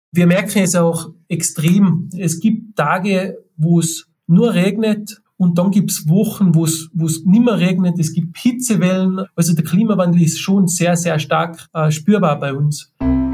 Wir merken es auch extrem. Es gibt Tage, wo es nur regnet und dann gibt es Wochen, wo es nicht mehr regnet. Es gibt Hitzewellen. Also der Klimawandel ist schon sehr, sehr stark spürbar bei uns.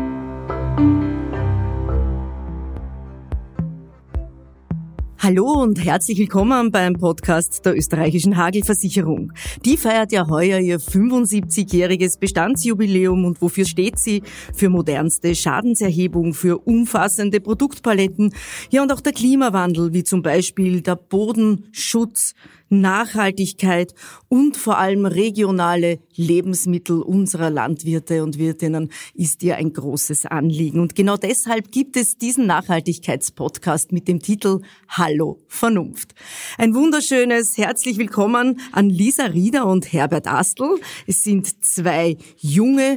Hallo und herzlich willkommen beim Podcast der österreichischen Hagelversicherung. Die feiert ja heuer ihr 75-jähriges Bestandsjubiläum. Und wofür steht sie? Für modernste Schadenserhebung, für umfassende Produktpaletten, ja und auch der Klimawandel, wie zum Beispiel der Bodenschutz, Nachhaltigkeit und vor allem regionale Lebensmittel unserer Landwirte und Wirtinnen ist ihr ein großes Anliegen. Und genau deshalb gibt es diesen Nachhaltigkeitspodcast mit dem Titel Hallo Vernunft. Ein wunderschönes herzlich willkommen an Lisa Rieder und Herbert Astl. Es sind zwei junge,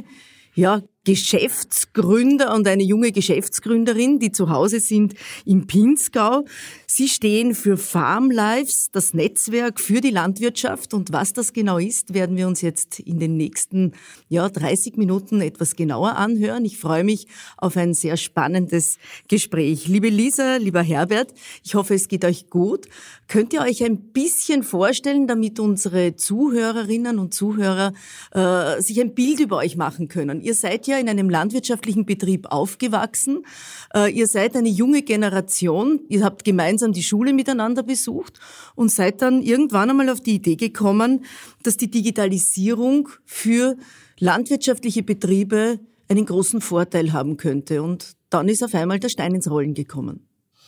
Geschäftsgründer und eine junge Geschäftsgründerin, die zu Hause sind im Pinzgau. Sie stehen für FarmLives, das Netzwerk für die Landwirtschaft. Und was das genau ist, werden wir uns jetzt in den nächsten 30 Minuten etwas genauer anhören. Ich freue mich auf ein sehr spannendes Gespräch. Liebe Lisa, lieber Herbert, ich hoffe, es geht euch gut. Könnt ihr euch ein bisschen vorstellen, damit unsere Zuhörerinnen und Zuhörer sich ein Bild über euch machen können? Ihr seid ja in einem landwirtschaftlichen Betrieb aufgewachsen. Ihr seid eine junge Generation. Ihr habt gemeinsam die Schule miteinander besucht und seid dann irgendwann einmal auf die Idee gekommen, dass die Digitalisierung für landwirtschaftliche Betriebe einen großen Vorteil haben könnte. Und dann ist auf einmal der Stein ins Rollen gekommen.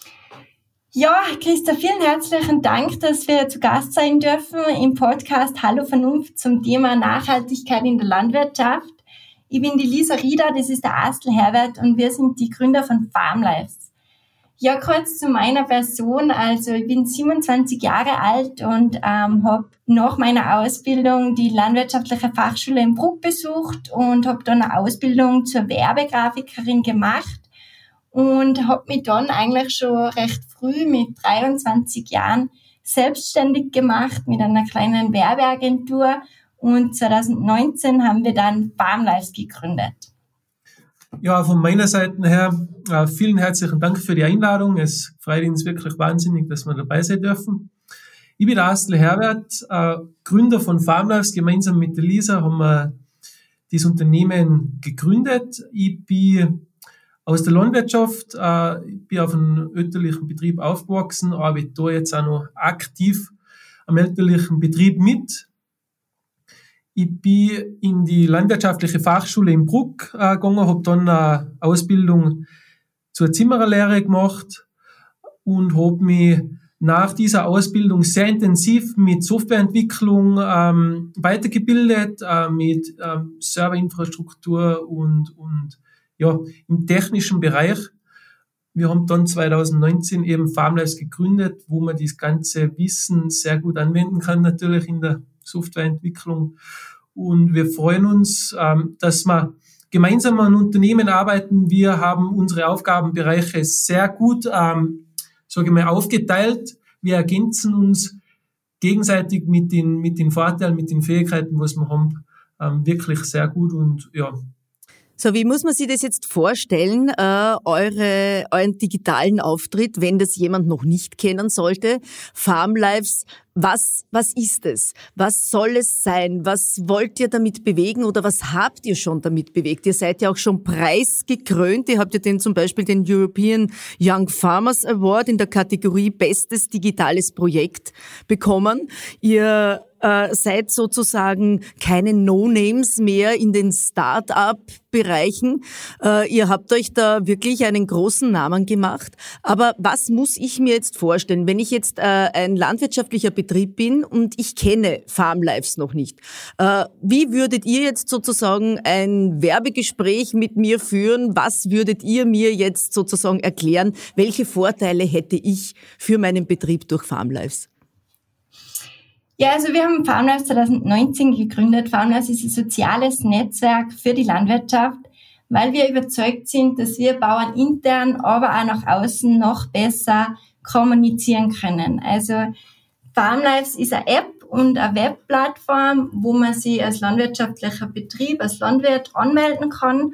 Ja, Christa, vielen herzlichen Dank, dass wir zu Gast sein dürfen im Podcast Hallo Vernunft zum Thema Nachhaltigkeit in der Landwirtschaft. Ich bin die Lisa Rieder, das ist der Astl Herbert und wir sind die Gründer von FarmLives. Ja, kurz zu meiner Person. Also ich bin 27 Jahre alt und habe nach meiner Ausbildung die landwirtschaftliche Fachschule in Bruck besucht und habe dann eine Ausbildung zur Werbegrafikerin gemacht und habe mich dann eigentlich schon recht früh mit 23 Jahren selbstständig gemacht mit einer kleinen Werbeagentur. Und 2019 haben wir dann FarmLives gegründet. Ja, von meiner Seite her vielen herzlichen Dank für die Einladung. Es freut uns wirklich wahnsinnig, dass wir dabei sein dürfen. Ich bin der Astl Herbert, Gründer von FarmLives. Gemeinsam mit der Lisa haben wir das Unternehmen gegründet. Ich bin aus der Landwirtschaft, ich bin auf einem elterlichen Betrieb aufgewachsen, arbeite da jetzt auch noch aktiv am elterlichen Betrieb mit. Ich bin in die landwirtschaftliche Fachschule in Bruck gegangen, habe dann eine Ausbildung zur Zimmererlehre gemacht und habe mich nach dieser Ausbildung sehr intensiv mit Softwareentwicklung weitergebildet, mit Serverinfrastruktur und im technischen Bereich. Wir haben dann 2019 eben FarmLives gegründet, wo man das ganze Wissen sehr gut anwenden kann, natürlich in der Softwareentwicklung. Und wir freuen uns, dass wir gemeinsam an Unternehmen arbeiten. Wir haben unsere Aufgabenbereiche sehr gut, aufgeteilt. Wir ergänzen uns gegenseitig mit den Vorteilen, mit den Fähigkeiten, was wir haben, wirklich sehr gut und ja. So, wie muss man sich das jetzt vorstellen, euren digitalen Auftritt, wenn das jemand noch nicht kennen sollte? FarmLives, was ist es? Was soll es sein? Was wollt ihr damit bewegen oder was habt ihr schon damit bewegt? Ihr seid ja auch schon preisgekrönt. Ihr habt ja zum Beispiel den European Young Farmers Award in der Kategorie Bestes digitales Projekt bekommen. Ihr seid sozusagen keine No-Names mehr in den Start-up-Bereichen. Ihr habt euch da wirklich einen großen Namen gemacht. Aber was muss ich mir jetzt vorstellen, wenn ich jetzt ein landwirtschaftlicher Betrieb bin und ich kenne FarmLives noch nicht? Wie würdet ihr jetzt sozusagen ein Werbegespräch mit mir führen? Was würdet ihr mir jetzt sozusagen erklären? Welche Vorteile hätte ich für meinen Betrieb durch FarmLives? Ja, also wir haben FarmLives 2019 gegründet. FarmLives ist ein soziales Netzwerk für die Landwirtschaft, weil wir überzeugt sind, dass wir Bauern intern, aber auch nach außen noch besser kommunizieren können. Also FarmLives ist eine App und eine Webplattform, wo man sich als landwirtschaftlicher Betrieb, als Landwirt anmelden kann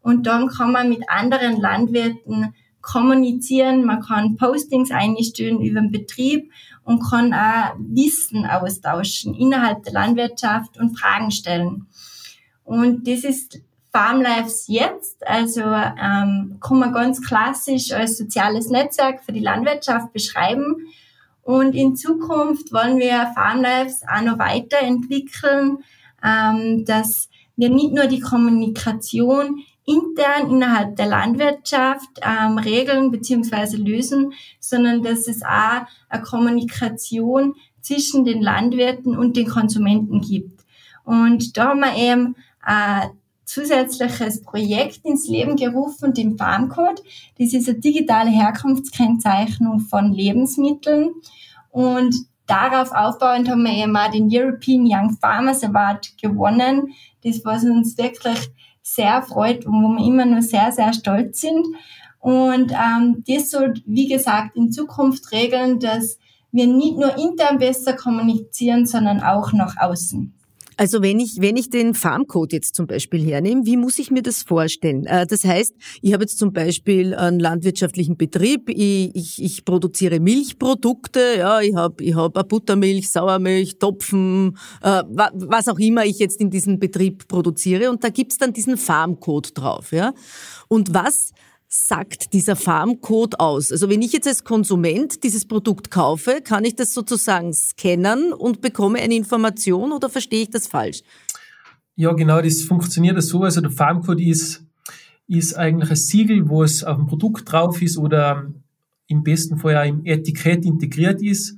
und dann kann man mit anderen Landwirten kommunizieren, man kann Postings einstellen über den Betrieb und kann auch Wissen austauschen innerhalb der Landwirtschaft und Fragen stellen. Und das ist FarmLives jetzt, also kann man ganz klassisch als soziales Netzwerk für die Landwirtschaft beschreiben. Und in Zukunft wollen wir FarmLives auch noch weiterentwickeln, dass wir nicht nur die Kommunikation intern innerhalb der Landwirtschaft regeln bzw. lösen, sondern dass es auch eine Kommunikation zwischen den Landwirten und den Konsumenten gibt. Und da haben wir eben ein zusätzliches Projekt ins Leben gerufen, den FarmCode. Das ist eine digitale Herkunftskennzeichnung von Lebensmitteln. Und darauf aufbauend haben wir eben auch den European Young Farmers Award gewonnen. Das, was uns wirklich sehr freut und wo wir immer nur sehr, sehr stolz sind. Und das soll, wie gesagt, in Zukunft regeln, dass wir nicht nur intern besser kommunizieren, sondern auch nach außen. Also wenn ich den FarmCode jetzt zum Beispiel hernehme, wie muss ich mir das vorstellen? Das heißt, ich habe jetzt zum Beispiel einen landwirtschaftlichen Betrieb, ich produziere Milchprodukte, ja, ich hab eine Buttermilch, Sauermilch, Topfen, was auch immer ich jetzt in diesem Betrieb produziere, und da gibt's dann diesen FarmCode drauf, ja. Und was sagt dieser FarmCode aus? Also wenn ich jetzt als Konsument dieses Produkt kaufe, kann ich das sozusagen scannen und bekomme eine Information, oder verstehe ich das falsch? Ja, genau, das funktioniert so. Also der FarmCode ist eigentlich ein Siegel, wo es auf dem Produkt drauf ist oder im besten Fall auch im Etikett integriert ist.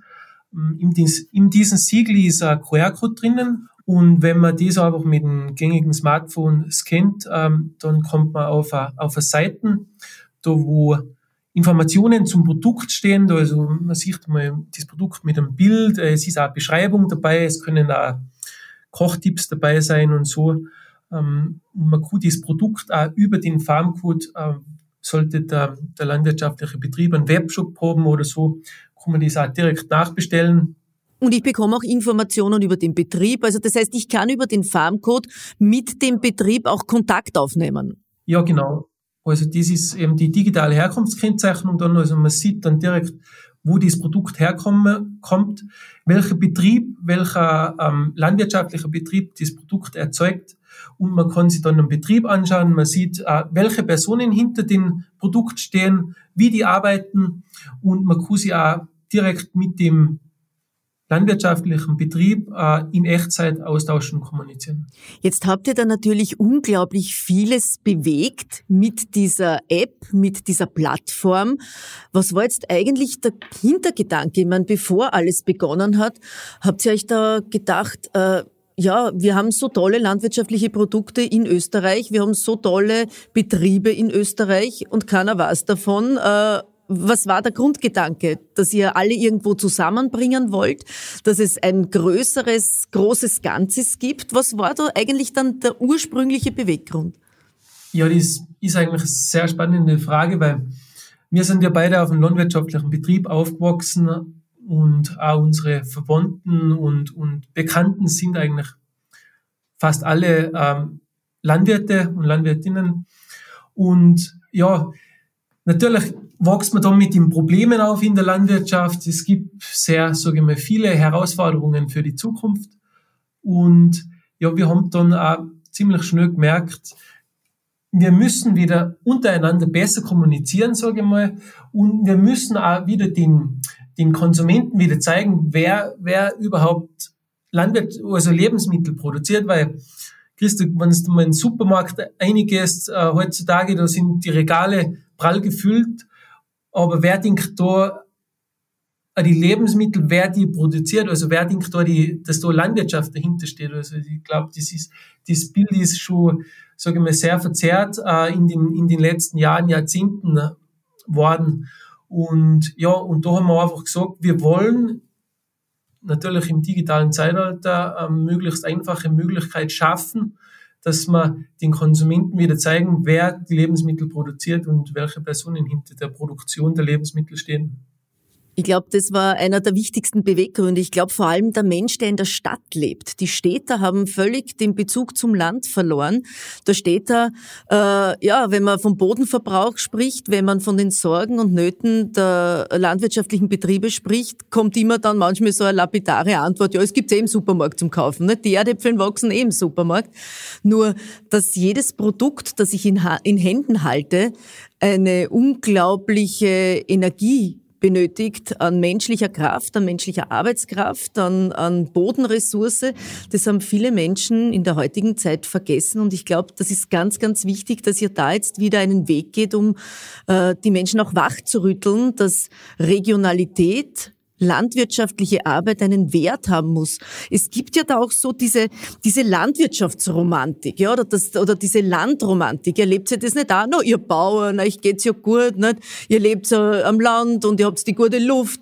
In diesem Siegel ist ein QR-Code drinnen. Und wenn man das einfach mit einem gängigen Smartphone scannt, dann kommt man auf eine Seite, da wo Informationen zum Produkt stehen. Also man sieht mal das Produkt mit einem Bild, es ist auch eine Beschreibung dabei, es können auch Kochtipps dabei sein und so. Und man kann das Produkt auch über den FarmCode, sollte der landwirtschaftliche Betrieb einen Webshop haben oder so, kann man das auch direkt nachbestellen. Und ich bekomme auch Informationen über den Betrieb. Also das heißt, ich kann über den FarmCode mit dem Betrieb auch Kontakt aufnehmen. Ja, genau. Also das ist eben die digitale Herkunftskennzeichnung dann. Also man sieht dann direkt, wo das Produkt herkommt, welcher Betrieb, welcher landwirtschaftlicher Betrieb das Produkt erzeugt. Und man kann sich dann den Betrieb anschauen. Man sieht, welche Personen hinter dem Produkt stehen, wie die arbeiten. Und man kann sich auch direkt mit dem landwirtschaftlichen Betrieb in Echtzeit austauschen und kommunizieren. Jetzt habt ihr da natürlich unglaublich vieles bewegt mit dieser App, mit dieser Plattform. Was war jetzt eigentlich der Hintergedanke? Ich meine, bevor alles begonnen hat, habt ihr euch da gedacht, ja, wir haben so tolle landwirtschaftliche Produkte in Österreich, wir haben so tolle Betriebe in Österreich und keiner weiß davon. Was war der Grundgedanke? Dass ihr alle irgendwo zusammenbringen wollt? Dass es ein großes Ganzes gibt? Was war da eigentlich dann der ursprüngliche Beweggrund? Ja, das ist eigentlich eine sehr spannende Frage, weil wir sind ja beide auf einem landwirtschaftlichen Betrieb aufgewachsen und auch unsere Verwandten und Bekannten sind eigentlich fast alle Landwirte und Landwirtinnen. Und ja, natürlich wächst man dann mit den Problemen auf in der Landwirtschaft. Es gibt sehr, sage ich mal, viele Herausforderungen für die Zukunft. Und ja, wir haben dann auch ziemlich schnell gemerkt, wir müssen wieder untereinander besser kommunizieren, sage ich mal. Und wir müssen auch wieder den Konsumenten wieder zeigen, wer überhaupt also Lebensmittel produziert, weil Christa, wenn du mal in den Supermarkt reingehst, heutzutage, da sind die Regale prall gefüllt, aber wer denkt da die Lebensmittel, wer die produziert, also wer denkt da, dass da Landwirtschaft dahinter steht, also ich glaube, das Bild ist schon, sage ich mal, sehr verzerrt in den letzten Jahren, Jahrzehnten worden. Und ja, und da haben wir einfach gesagt, wir wollen natürlich im digitalen Zeitalter möglichst einfache Möglichkeit schaffen, dass wir den Konsumenten wieder zeigen, wer die Lebensmittel produziert und welche Personen hinter der Produktion der Lebensmittel stehen. Ich glaube, das war einer der wichtigsten Beweggründe. Ich glaube vor allem der Mensch, der in der Stadt lebt. Die Städter haben völlig den Bezug zum Land verloren. Der Städter, wenn man vom Bodenverbrauch spricht, wenn man von den Sorgen und Nöten der landwirtschaftlichen Betriebe spricht, kommt immer dann manchmal so eine lapidare Antwort, ja, es gibt im Supermarkt zum Kaufen. Nicht? Die Erdäpfeln wachsen im Supermarkt. Nur, dass jedes Produkt, das ich in Händen halte, eine unglaubliche Energie benötigt an menschlicher Kraft, an menschlicher Arbeitskraft, an Bodenressource. Das haben viele Menschen in der heutigen Zeit vergessen und ich glaube, das ist ganz, ganz wichtig, dass ihr da jetzt wieder einen Weg geht, um die Menschen auch wach zu rütteln, dass Regionalität, landwirtschaftliche Arbeit einen Wert haben muss. Es gibt ja da auch so diese Landwirtschaftsromantik, ja, oder diese Landromantik. Ihr lebt ja das nicht auch noch, ihr Bauern, euch geht's ja gut, nicht? Ihr lebt am Land und ihr habt die gute Luft.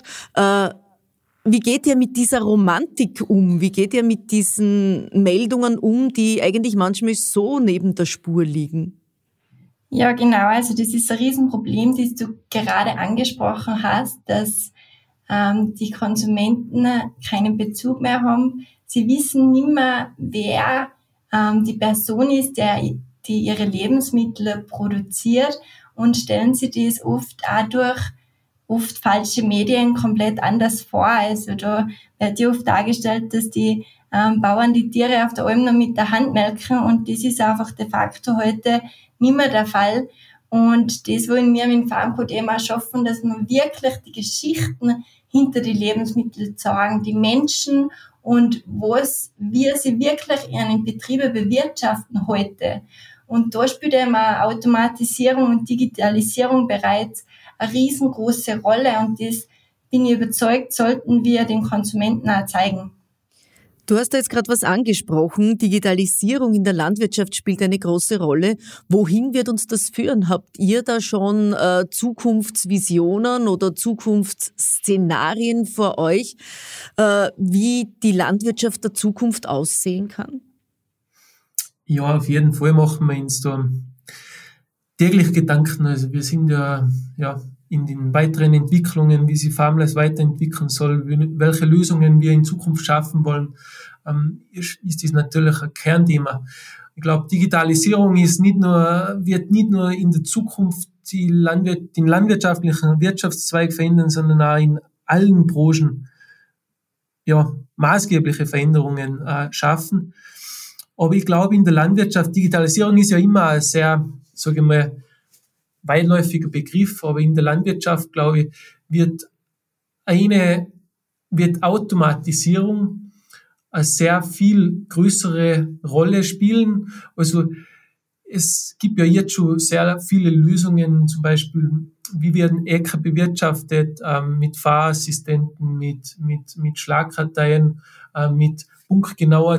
Wie geht ihr mit dieser Romantik um? Wie geht ihr mit diesen Meldungen um, die eigentlich manchmal so neben der Spur liegen? Ja, genau. Also das ist ein Riesenproblem, das du gerade angesprochen hast, dass die Konsumenten keinen Bezug mehr haben. Sie wissen nicht mehr, wer die Person ist, die ihre Lebensmittel produziert und stellen sich das oft auch durch oft falsche Medien komplett anders vor. Also da wird ja oft dargestellt, dass die Bauern die Tiere auf der Alm noch mit der Hand melken und das ist einfach de facto heute nicht mehr der Fall. Und das wollen wir mit dem Farmcode eben auch schaffen, dass man wirklich die Geschichten hinter die Lebensmittel zeigen, die Menschen und wie sie wirklich ihre Betriebe bewirtschaften heute. Und da spielt eben auch Automatisierung und Digitalisierung bereits eine riesengroße Rolle und das, bin ich überzeugt, sollten wir den Konsumenten auch zeigen. Du hast da jetzt gerade was angesprochen. Digitalisierung in der Landwirtschaft spielt eine große Rolle. Wohin wird uns das führen? Habt ihr da schon Zukunftsvisionen oder Zukunftsszenarien vor euch, wie die Landwirtschaft der Zukunft aussehen kann? Ja, auf jeden Fall machen wir uns da täglich Gedanken. Also wir sind ja in den weiteren Entwicklungen, wie sich Farmless weiterentwickeln soll, welche Lösungen wir in Zukunft schaffen wollen, ist das natürlich ein Kernthema. Ich glaube, Digitalisierung wird nicht nur in der Zukunft den landwirtschaftlichen Wirtschaftszweig verändern, sondern auch in allen Branchen maßgebliche Veränderungen schaffen. Aber ich glaube, in der Landwirtschaft, Digitalisierung ist ja immer ein sehr, sage ich mal, weitläufiger Begriff, aber in der Landwirtschaft, glaube ich, wird Automatisierung eine sehr viel größere Rolle spielen. Also es gibt ja jetzt schon sehr viele Lösungen, zum Beispiel, wie werden Äcker bewirtschaftet, mit Fahrassistenten, mit Schlagkarteien, mit punktgenauer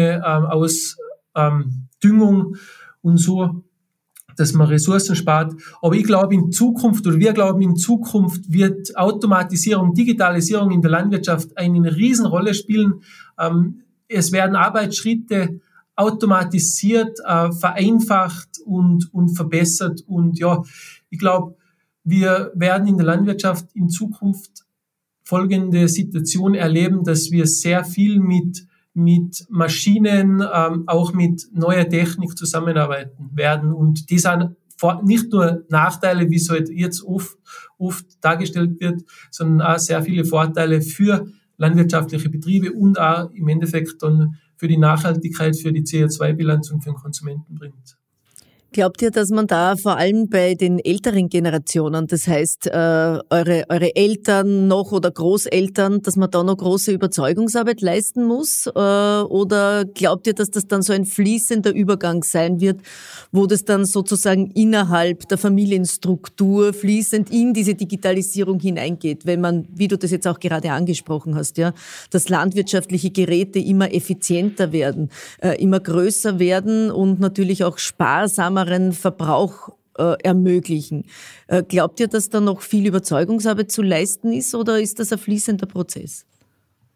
Düngung und so, dass man Ressourcen spart. Aber wir glauben, in Zukunft wird Automatisierung, Digitalisierung in der Landwirtschaft eine Riesenrolle spielen. Es werden Arbeitsschritte automatisiert, vereinfacht und verbessert. Und ja, ich glaube, wir werden in der Landwirtschaft in Zukunft folgende Situation erleben, dass wir sehr viel mit Maschinen, auch mit neuer Technik zusammenarbeiten werden. Und die sind nicht nur Nachteile, wie es halt jetzt oft dargestellt wird, sondern auch sehr viele Vorteile für landwirtschaftliche Betriebe und auch im Endeffekt dann für die Nachhaltigkeit, für die CO2-Bilanz und für den Konsumenten bringt. Glaubt ihr, dass man da vor allem bei den älteren Generationen, das heißt eure Eltern noch oder Großeltern, dass man da noch große Überzeugungsarbeit leisten muss? Oder glaubt ihr, dass das dann so ein fließender Übergang sein wird, wo das dann sozusagen innerhalb der Familienstruktur fließend in diese Digitalisierung hineingeht, wenn man, wie du das jetzt auch gerade angesprochen hast, ja, dass landwirtschaftliche Geräte immer effizienter werden, immer größer werden und natürlich auch sparsamer Verbrauch ermöglichen. Glaubt ihr, dass da noch viel Überzeugungsarbeit zu leisten ist oder ist das ein fließender Prozess?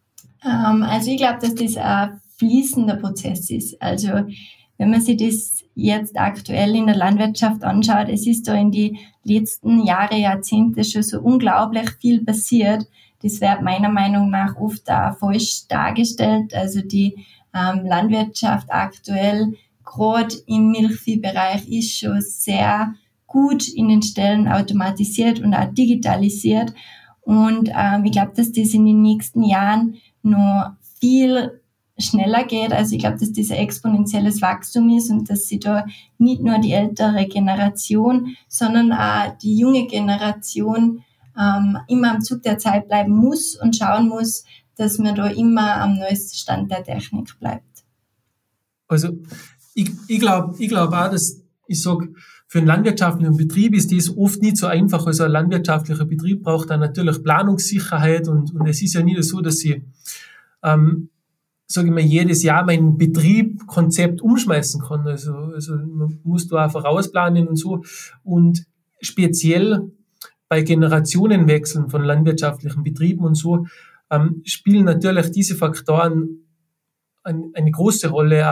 Also ich glaube, dass das ein fließender Prozess ist. Also wenn man sich das jetzt aktuell in der Landwirtschaft anschaut, es ist da in die letzten Jahre, Jahrzehnte schon so unglaublich viel passiert. Das wird meiner Meinung nach oft auch falsch dargestellt. Also die Landwirtschaft aktuell, gerade im Milchviehbereich, ist schon sehr gut in den Stellen automatisiert und auch digitalisiert. Und ich glaube, dass das in den nächsten Jahren noch viel schneller geht. Also ich glaube, dass das ein exponentielles Wachstum ist und dass sie da nicht nur die ältere Generation, sondern auch die junge Generation immer am Zug der Zeit bleiben muss und schauen muss, dass man da immer am neuesten Stand der Technik bleibt. Also ich glaube auch, dass ich sage, für einen landwirtschaftlichen Betrieb ist das oft nicht so einfach. Also ein landwirtschaftlicher Betrieb braucht dann natürlich Planungssicherheit und es ist ja nicht so, dass ich sage ich mal, jedes Jahr mein Betriebkonzept umschmeißen kann. Also man muss da auch vorausplanen und so. Und speziell bei Generationenwechseln von landwirtschaftlichen Betrieben und so spielen natürlich diese Faktoren eine große Rolle.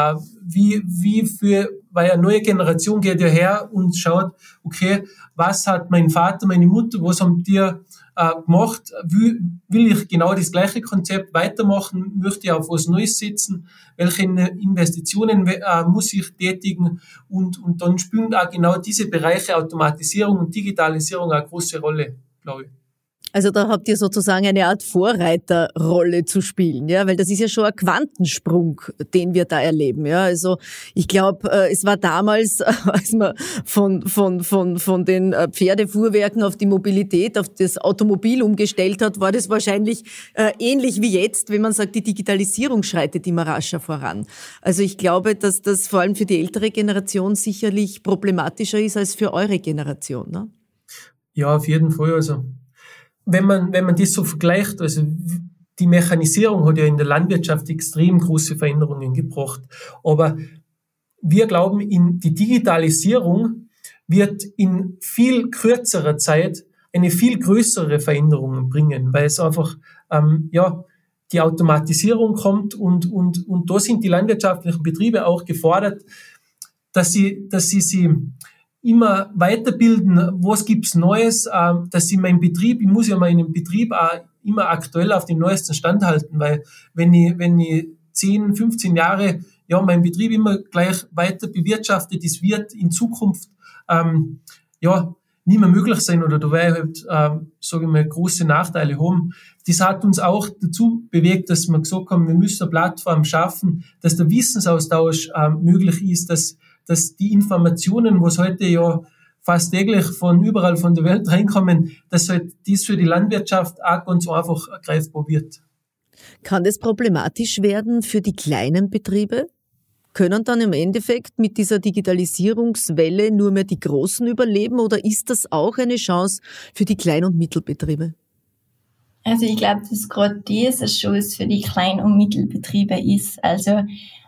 Weil eine neue Generation geht ja her und schaut, okay, was hat mein Vater, meine Mutter, was haben die gemacht? Will ich genau das gleiche Konzept weitermachen? Möchte ich auf was Neues setzen? Welche Investitionen muss ich tätigen? Und dann spielen auch genau diese Bereiche Automatisierung und Digitalisierung eine große Rolle, glaube ich. Also da habt ihr sozusagen eine Art Vorreiterrolle zu spielen, ja, weil das ist ja schon ein Quantensprung, den wir da erleben, ja. Also ich glaube, es war damals, als man von den Pferdefuhrwerken auf die Mobilität, auf das Automobil umgestellt hat, war das wahrscheinlich ähnlich wie jetzt, wenn man sagt, die Digitalisierung schreitet immer rascher voran. Also ich glaube, dass das vor allem für die ältere Generation sicherlich problematischer ist als für eure Generation, ne? Ja, auf jeden Fall. Also wenn man das so vergleicht, also die Mechanisierung hat ja in der Landwirtschaft extrem große Veränderungen gebracht. Aber wir glauben, die Digitalisierung wird in viel kürzerer Zeit eine viel größere Veränderung bringen, weil es einfach, die Automatisierung kommt und da sind die landwirtschaftlichen Betriebe auch gefordert, dass sie immer weiterbilden, was gibt's Neues, dass ich muss ja meinen Betrieb auch immer aktuell auf den neuesten Stand halten, weil wenn ich 10, 15 Jahre meinen Betrieb immer gleich weiter bewirtschafte, das wird in Zukunft nicht mehr möglich sein oder da werde ich halt, sage ich mal, große Nachteile haben. Das hat uns auch dazu bewegt, dass wir gesagt haben, wir müssen eine Plattform schaffen, dass der Wissensaustausch möglich ist, dass die Informationen, was heute ja fast täglich von überall von der Welt reinkommen, dass halt dies für die Landwirtschaft auch ganz einfach greifbar wird. Kann das problematisch werden für die kleinen Betriebe? Können dann im Endeffekt mit dieser Digitalisierungswelle nur mehr die Großen überleben oder ist das auch eine Chance für die Klein- und Mittelbetriebe? Also ich glaube, dass gerade das eine Chance für die Klein- und Mittelbetriebe ist. Also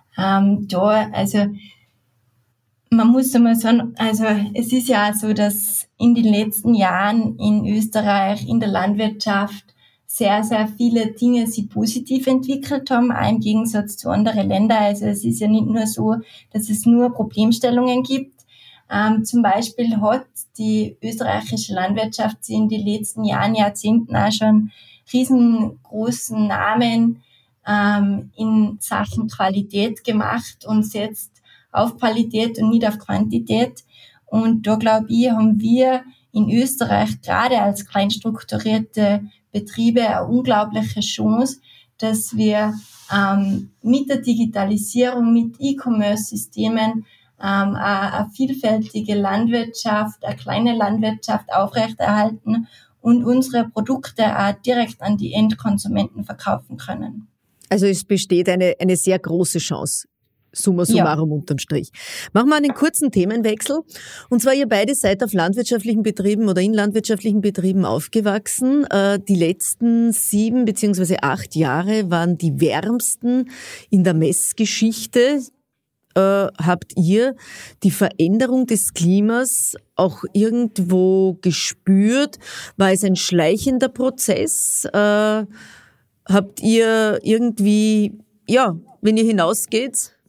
man muss einmal sagen, also es ist ja auch so, dass in den letzten Jahren in Österreich in der Landwirtschaft sehr, sehr viele Dinge sich positiv entwickelt haben, auch im Gegensatz zu anderen Ländern. Also es ist ja nicht nur so, dass es nur Problemstellungen gibt. Zum Beispiel hat die österreichische Landwirtschaft in den letzten Jahren, Jahrzehnten auch schon riesengroßen Namen in Sachen Qualität gemacht und setzt auf Qualität und nicht auf Quantität. Und da glaube ich, haben wir in Österreich gerade als klein strukturierte Betriebe eine unglaubliche Chance, dass wir mit der Digitalisierung, mit E-Commerce-Systemen eine vielfältige Landwirtschaft, eine kleine Landwirtschaft aufrechterhalten und unsere Produkte auch direkt an die Endkonsumenten verkaufen können. Also es besteht eine sehr große Chance. Summa summarum unterm Strich. Machen wir einen kurzen Themenwechsel. Und zwar, ihr beide seid auf landwirtschaftlichen Betrieben oder in landwirtschaftlichen Betrieben aufgewachsen. Die letzten 7 bzw. 8 Jahre waren die wärmsten in der Messgeschichte. Habt ihr die Veränderung des Klimas auch irgendwo gespürt? War es ein schleichender Prozess? Habt ihr irgendwie, wenn ihr hinausgeht,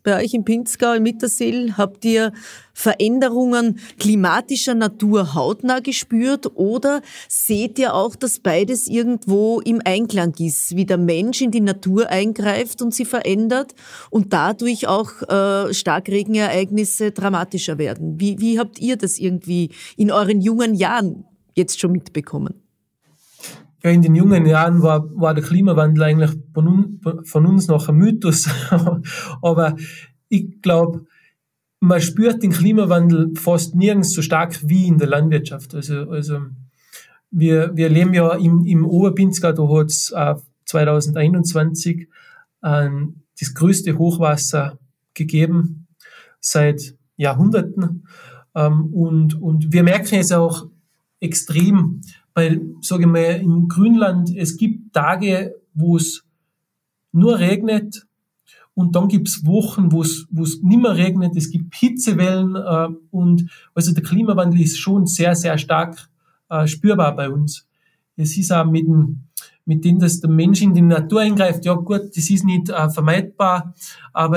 bei euch im Pinzgau, im Mittersill? Habt ihr Veränderungen klimatischer Natur hautnah gespürt oder seht ihr auch, dass beides irgendwo im Einklang ist, wie der Mensch in die Natur eingreift und sie verändert und dadurch auch Starkregenereignisse dramatischer werden? Wie habt ihr das irgendwie in euren jungen Jahren jetzt schon mitbekommen? Ja, in den jungen Jahren war der Klimawandel eigentlich von uns noch ein Mythos. Aber ich glaube, man spürt den Klimawandel fast nirgends so stark wie in der Landwirtschaft. Also wir leben ja im Oberpinzgau, da hat es 2021 das größte Hochwasser gegeben seit Jahrhunderten. Und wir merken es auch extrem, weil, sage ich mal, im Grünland, es gibt Tage, wo es nur regnet und dann gibt's Wochen, wo es nicht mehr regnet, es gibt Hitzewellen und also der Klimawandel ist schon sehr, sehr stark spürbar bei uns. Es ist auch mit dem, dass der Mensch in die Natur eingreift, ja gut, das ist nicht vermeidbar, aber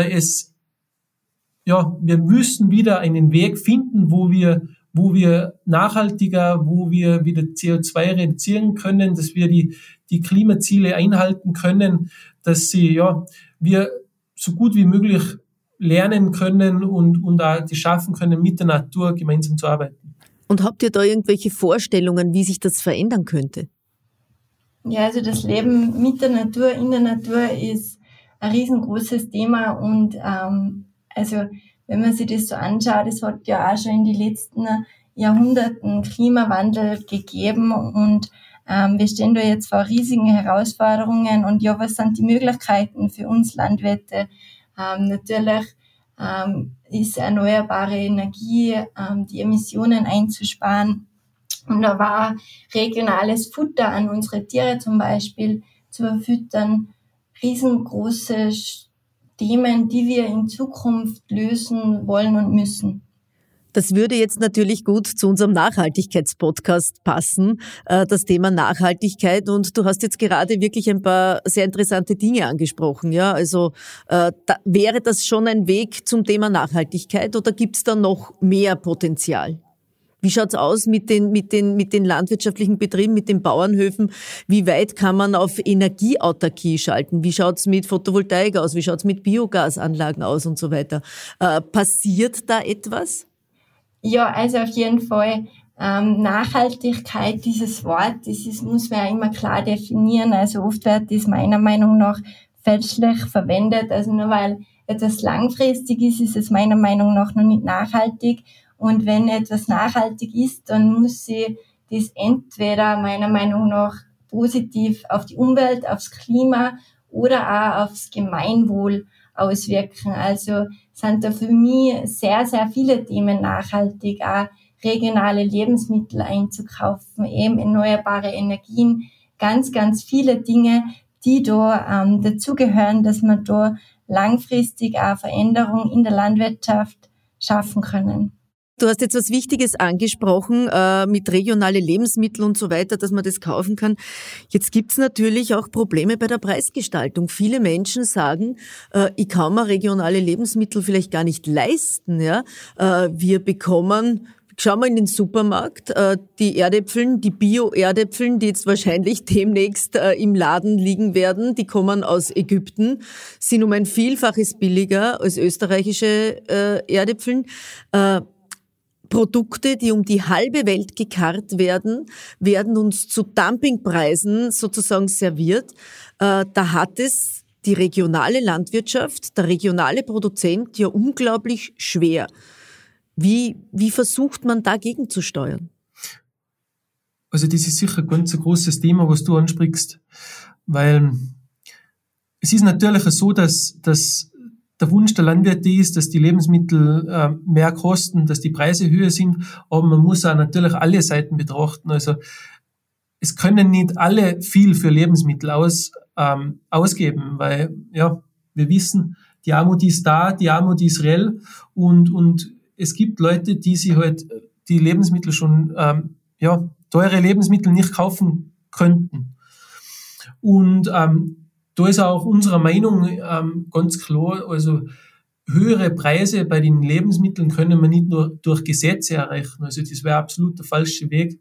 wir müssen wieder einen Weg finden, wo wir nachhaltiger, wo wir wieder CO2 reduzieren können, dass wir die Klimaziele einhalten können, dass wir so gut wie möglich lernen können und auch die schaffen können, mit der Natur gemeinsam zu arbeiten. Und habt ihr da irgendwelche Vorstellungen, wie sich das verändern könnte? Ja, also das Leben mit der Natur, in der Natur ist ein riesengroßes Thema und wenn man sich das so anschaut, es hat ja auch schon in den letzten Jahrhunderten Klimawandel gegeben und wir stehen da jetzt vor riesigen Herausforderungen und ja, was sind die Möglichkeiten für uns Landwirte? Natürlich ist erneuerbare Energie, die Emissionen einzusparen und da war regionales Futter an unsere Tiere zum Beispiel zu verfüttern, riesengroße Themen, die wir in Zukunft lösen wollen und müssen. Das würde jetzt natürlich gut zu unserem Nachhaltigkeitspodcast passen, das Thema Nachhaltigkeit. Und du hast jetzt gerade wirklich ein paar sehr interessante Dinge angesprochen. Ja, also wäre das schon ein Weg zum Thema Nachhaltigkeit oder gibt es da noch mehr Potenzial? Wie schaut's aus mit den landwirtschaftlichen Betrieben, mit den Bauernhöfen? Wie weit kann man auf Energieautarkie schalten? Wie schaut's mit Photovoltaik aus? Wie schaut's mit Biogasanlagen aus und so weiter? Passiert da etwas? Ja, also auf jeden Fall. Nachhaltigkeit, dieses Wort, muss man ja immer klar definieren. Also oft wird das meiner Meinung nach fälschlich verwendet. Also nur weil etwas langfristig ist, ist es meiner Meinung nach noch nicht nachhaltig. Und wenn etwas nachhaltig ist, dann muss sie das entweder meiner Meinung nach positiv auf die Umwelt, aufs Klima oder auch aufs Gemeinwohl auswirken. Also sind da für mich sehr, sehr viele Themen nachhaltig, auch regionale Lebensmittel einzukaufen, eben erneuerbare Energien, ganz, ganz viele Dinge, die da dazugehören, dass man da langfristig auch Veränderung in der Landwirtschaft schaffen können. Du hast jetzt was Wichtiges angesprochen, mit regionale Lebensmittel und so weiter, dass man das kaufen kann. Jetzt gibt's natürlich auch Probleme bei der Preisgestaltung. Viele Menschen sagen, ich kann mir regionale Lebensmittel vielleicht gar nicht leisten. Ja, wir bekommen, schauen wir in den Supermarkt, die Erdäpfeln, die Bio-Erdäpfeln, die jetzt wahrscheinlich demnächst im Laden liegen werden, die kommen aus Ägypten, sind um ein Vielfaches billiger als österreichische Erdäpfeln. Produkte, die um die halbe Welt gekarrt werden, werden uns zu Dumpingpreisen sozusagen serviert. Da hat es die regionale Landwirtschaft, der regionale Produzent ja unglaublich schwer. Wie versucht man dagegen zu steuern? Also das ist sicher ein ganz großes Thema, was du ansprichst, weil es ist natürlich so, dass der Wunsch der Landwirte ist, dass die Lebensmittel mehr kosten, dass die Preise höher sind, aber man muss auch natürlich alle Seiten betrachten. Also es können nicht alle viel für Lebensmittel ausgeben, weil ja, wir wissen, die Armut ist da, die Armut ist reell und es gibt Leute, die sich halt die Lebensmittel schon teure Lebensmittel nicht kaufen könnten. Und da ist auch unsere Meinung ganz klar, also höhere Preise bei den Lebensmitteln können wir nicht nur durch Gesetze erreichen. Also das wäre absolut der falsche Weg.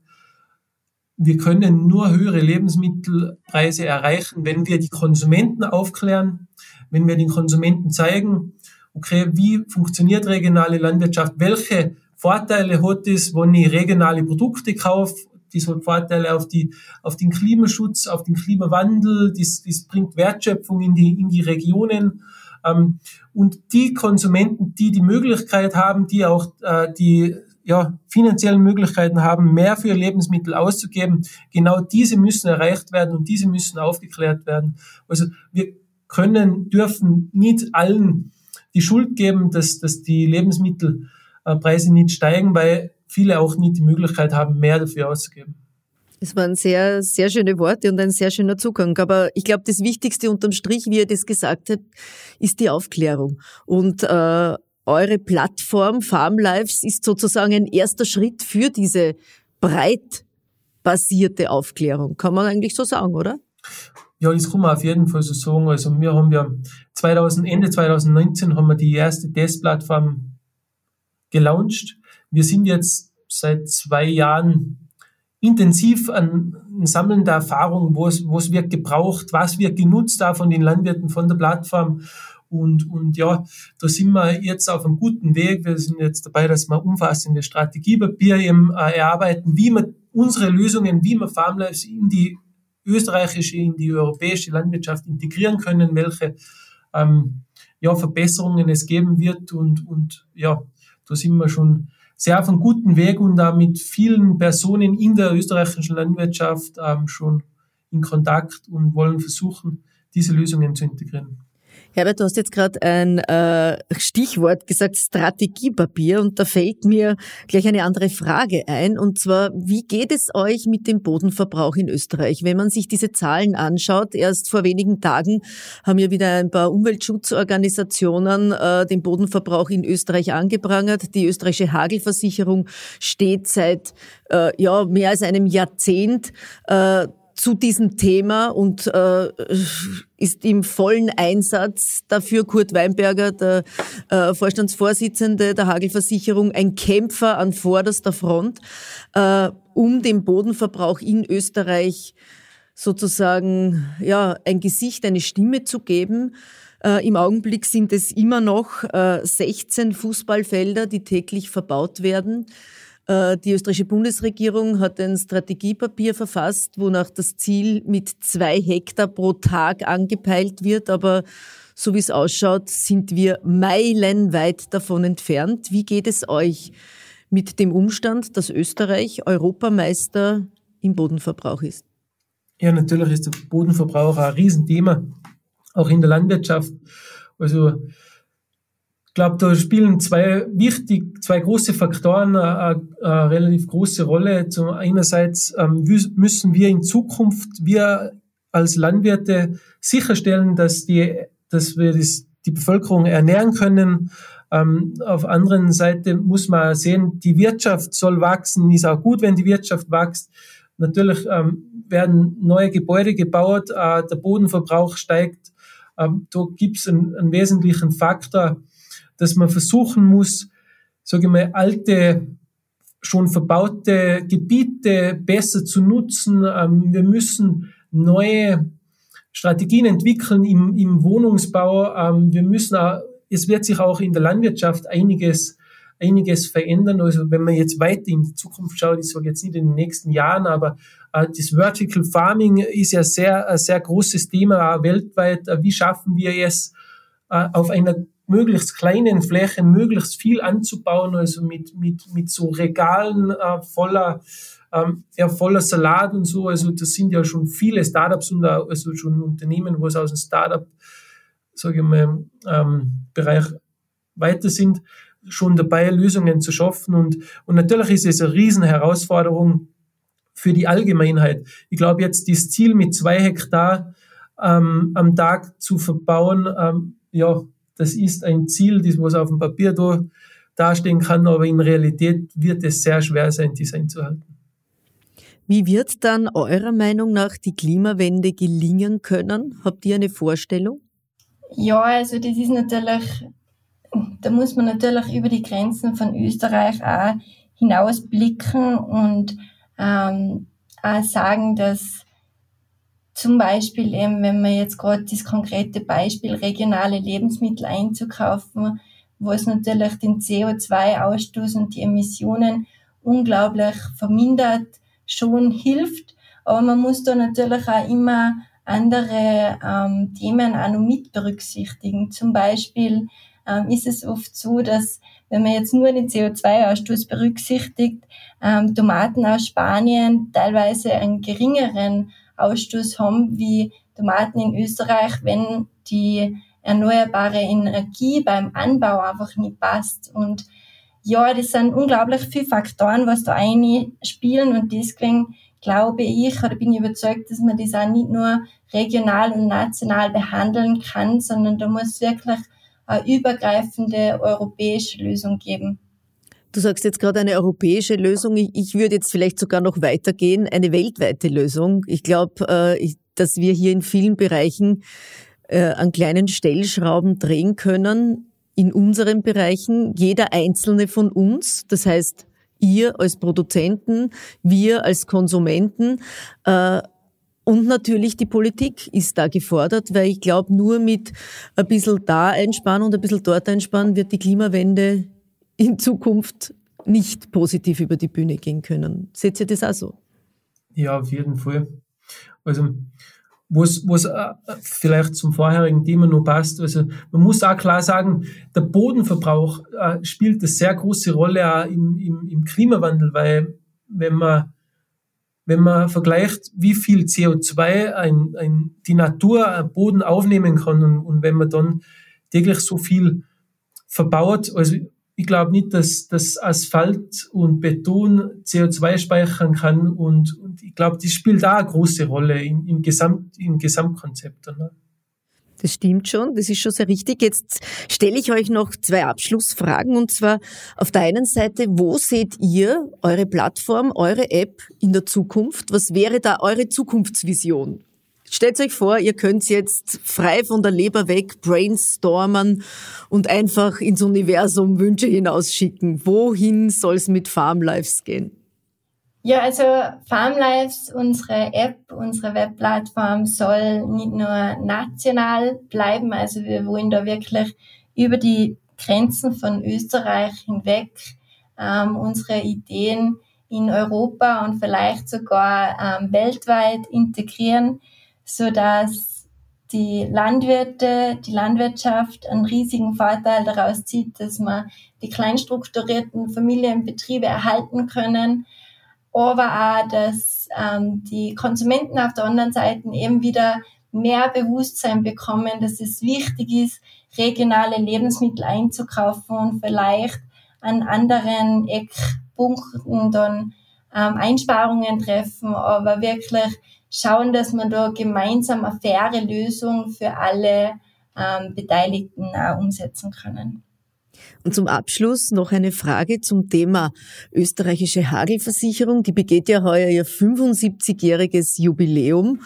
Wir können nur höhere Lebensmittelpreise erreichen, wenn wir die Konsumenten aufklären, wenn wir den Konsumenten zeigen, okay, wie funktioniert regionale Landwirtschaft, welche Vorteile hat es, wenn ich regionale Produkte kaufe. Das hat Vorteile auf den Klimaschutz, auf den Klimawandel, das bringt Wertschöpfung in die Regionen. Und die Konsumenten, die Möglichkeit haben, die auch die finanziellen Möglichkeiten haben, mehr für Lebensmittel auszugeben, genau diese müssen erreicht werden und diese müssen aufgeklärt werden. Also wir dürfen nicht allen die Schuld geben, dass die Lebensmittelpreise nicht steigen, weil viele auch nicht die Möglichkeit haben, mehr dafür auszugeben. Es waren sehr, sehr schöne Worte und ein sehr schöner Zugang. Aber ich glaube, das Wichtigste unterm Strich, wie ihr das gesagt habt, ist die Aufklärung. Und eure Plattform FarmLives ist sozusagen ein erster Schritt für diese breit basierte Aufklärung. Kann man eigentlich so sagen, oder? Ja, das kann man auf jeden Fall so sagen. Also wir haben ja Ende 2019 haben wir die erste Testplattform gelauncht. Wir sind jetzt seit 2 Jahren intensiv an Sammeln der Erfahrung, was wird gebraucht, was wird genutzt da von den Landwirten, von der Plattform. Und ja, da sind wir jetzt auf einem guten Weg. Wir sind jetzt dabei, dass wir umfassende Strategiepapier erarbeiten, wie wir unsere Lösungen, wie wir FarmLives in die österreichische, in die europäische Landwirtschaft integrieren können, welche Verbesserungen es geben wird. Und ja, da sind wir schon sehr auf einem guten Weg und da mit vielen Personen in der österreichischen Landwirtschaft schon in Kontakt und wollen versuchen, diese Lösungen zu integrieren. Herbert, du hast jetzt gerade ein Stichwort gesagt, Strategiepapier, und da fällt mir gleich eine andere Frage ein, und zwar, wie geht es euch mit dem Bodenverbrauch in Österreich? Wenn man sich diese Zahlen anschaut, erst vor wenigen Tagen haben ja wieder ein paar Umweltschutzorganisationen den Bodenverbrauch in Österreich angeprangert. Die österreichische Hagelversicherung steht seit mehr als einem Jahrzehnt zu diesem Thema und ist im vollen Einsatz dafür. Kurt Weinberger, der Vorstandsvorsitzende der Hagelversicherung, ein Kämpfer an vorderster Front, um dem Bodenverbrauch in Österreich sozusagen ein Gesicht, eine Stimme zu geben. Im Augenblick sind es immer noch 16 Fußballfelder, die täglich verbaut werden. Die österreichische Bundesregierung hat ein Strategiepapier verfasst, wonach das Ziel mit 2 Hektar pro Tag angepeilt wird. Aber so wie es ausschaut, sind wir meilenweit davon entfernt. Wie geht es euch mit dem Umstand, dass Österreich Europameister im Bodenverbrauch ist? Ja, natürlich ist der Bodenverbrauch ein Riesenthema, auch in der Landwirtschaft. Also ich glaube, da spielen zwei große Faktoren eine relativ große Rolle. Zum einerseits müssen wir in Zukunft, wir als Landwirte, sicherstellen, dass wir die Bevölkerung ernähren können. Auf der anderen Seite muss man sehen, die Wirtschaft soll wachsen, ist auch gut, wenn die Wirtschaft wächst. Natürlich werden neue Gebäude gebaut, der Bodenverbrauch steigt. Da gibt es einen wesentlichen Faktor, dass man versuchen muss, alte, schon verbaute Gebiete besser zu nutzen. Wir müssen neue Strategien entwickeln im Wohnungsbau. Es wird sich auch in der Landwirtschaft einiges verändern. Also wenn man jetzt weiter in die Zukunft schaut, ich sage jetzt nicht in den nächsten Jahren, aber das Vertical Farming ist ja ein sehr großes Thema auch weltweit. Wie schaffen wir es, auf einer möglichst kleinen Fläche möglichst viel anzubauen, also mit so Regalen voller Salat und so. Also das sind ja schon viele Startups und also schon Unternehmen, wo es aus dem Startup, Bereich weiter sind, schon dabei, Lösungen zu schaffen. Und natürlich ist es eine Riesenherausforderung für die Allgemeinheit. Ich glaube jetzt, das Ziel mit 2 Hektar am Tag zu verbauen, das ist ein Ziel, das was auf dem Papier dastehen kann, aber in Realität wird es sehr schwer sein, dies einzuhalten. Wie wird dann eurer Meinung nach die Klimawende gelingen können? Habt ihr eine Vorstellung? Ja, also das ist natürlich da muss man natürlich über die Grenzen von Österreich auch hinausblicken und auch sagen, dass zum Beispiel eben, wenn man jetzt gerade das konkrete Beispiel regionale Lebensmittel einzukaufen, wo es natürlich den CO2-Ausstoß und die Emissionen unglaublich vermindert, schon hilft. Aber man muss da natürlich auch immer andere Themen auch noch mit berücksichtigen. Zum Beispiel ist es oft so, dass wenn man jetzt nur den CO2-Ausstoß berücksichtigt, Tomaten aus Spanien teilweise einen geringeren Ausstoß haben wie Tomaten in Österreich, wenn die erneuerbare Energie beim Anbau einfach nicht passt. Und ja, das sind unglaublich viele Faktoren, was da einspielen, und deswegen glaube ich oder bin ich überzeugt, dass man das auch nicht nur regional und national behandeln kann, sondern da muss wirklich eine übergreifende europäische Lösung geben. Du sagst jetzt gerade eine europäische Lösung. Ich würde jetzt vielleicht sogar noch weitergehen, eine weltweite Lösung. Ich glaube, dass wir hier in vielen Bereichen an kleinen Stellschrauben drehen können, in unseren Bereichen, jeder einzelne von uns, das heißt ihr als Produzenten, wir als Konsumenten, und natürlich die Politik ist da gefordert, weil ich glaube, nur mit ein bisschen da einsparen und ein bisschen dort einsparen wird die Klimawende in Zukunft nicht positiv über die Bühne gehen können. Seht ihr das auch so? Ja, auf jeden Fall. Also, was vielleicht zum vorherigen Thema noch passt, also man muss auch klar sagen, der Bodenverbrauch spielt eine sehr große Rolle auch im Klimawandel, weil wenn man vergleicht, wie viel CO2 die Natur am Boden aufnehmen kann, und wenn man dann täglich so viel verbaut, also ich glaube nicht, dass Asphalt und Beton CO2 speichern kann, und ich glaube, das spielt auch eine große Rolle im Gesamtkonzept. Ne? Das stimmt schon, das ist schon sehr richtig. Jetzt stelle ich euch noch 2 Abschlussfragen, und zwar auf der einen Seite, wo seht ihr eure Plattform, eure App in der Zukunft? Was wäre da eure Zukunftsvision? Stellt euch vor, ihr könnt jetzt frei von der Leber weg brainstormen und einfach ins Universum Wünsche hinausschicken. Wohin soll es mit FarmLives gehen? Ja, also FarmLives, unsere App, unsere Webplattform soll nicht nur national bleiben, also wir wollen da wirklich über die Grenzen von Österreich hinweg unsere Ideen in Europa und vielleicht sogar weltweit integrieren, so dass die Landwirte, die Landwirtschaft einen riesigen Vorteil daraus zieht, dass man die kleinstrukturierten Familienbetriebe erhalten können, aber auch, dass die Konsumenten auf der anderen Seite eben wieder mehr Bewusstsein bekommen, dass es wichtig ist, regionale Lebensmittel einzukaufen und vielleicht an anderen Eckpunkten dann Einsparungen treffen, aber wirklich schauen, dass man da gemeinsam eine faire Lösung für alle Beteiligten auch umsetzen können. Und zum Abschluss noch eine Frage zum Thema österreichische Hagelversicherung. Die begeht ja heuer ihr 75-jähriges Jubiläum.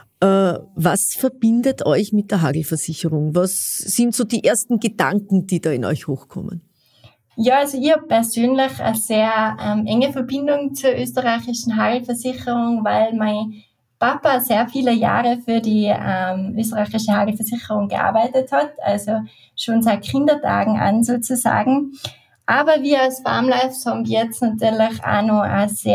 Was verbindet euch mit der Hagelversicherung? Was sind so die ersten Gedanken, die da in euch hochkommen? Ja, also ich habe persönlich eine sehr enge Verbindung zur österreichischen Hagelversicherung, weil mein Papa sehr viele Jahre für die österreichische Hagelversicherung gearbeitet hat, also schon seit Kindertagen an sozusagen. Aber wir als FarmLives haben jetzt natürlich auch noch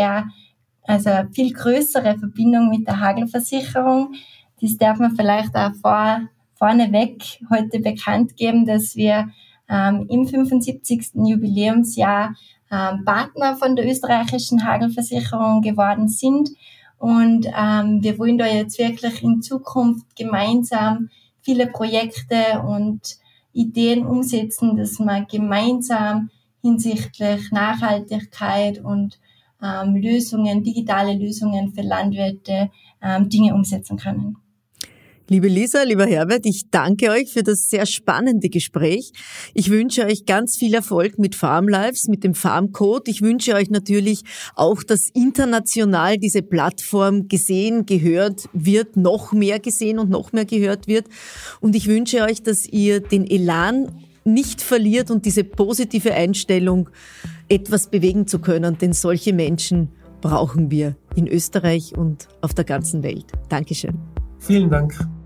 eine viel größere Verbindung mit der Hagelversicherung. Das darf man vielleicht auch vorneweg heute bekannt geben, dass wir im 75. Jubiläumsjahr Partner von der österreichischen Hagelversicherung geworden sind. Und wir wollen da jetzt wirklich in Zukunft gemeinsam viele Projekte und Ideen umsetzen, dass wir gemeinsam hinsichtlich Nachhaltigkeit und digitale Lösungen für Landwirte Dinge umsetzen können. Liebe Lisa, lieber Herbert, ich danke euch für das sehr spannende Gespräch. Ich wünsche euch ganz viel Erfolg mit FarmLives, mit dem Farmcode. Ich wünsche euch natürlich auch, dass international diese Plattform gesehen, gehört wird, noch mehr gesehen und noch mehr gehört wird. Und ich wünsche euch, dass ihr den Elan nicht verliert und diese positive Einstellung, etwas bewegen zu können, denn solche Menschen brauchen wir in Österreich und auf der ganzen Welt. Dankeschön. Vielen Dank.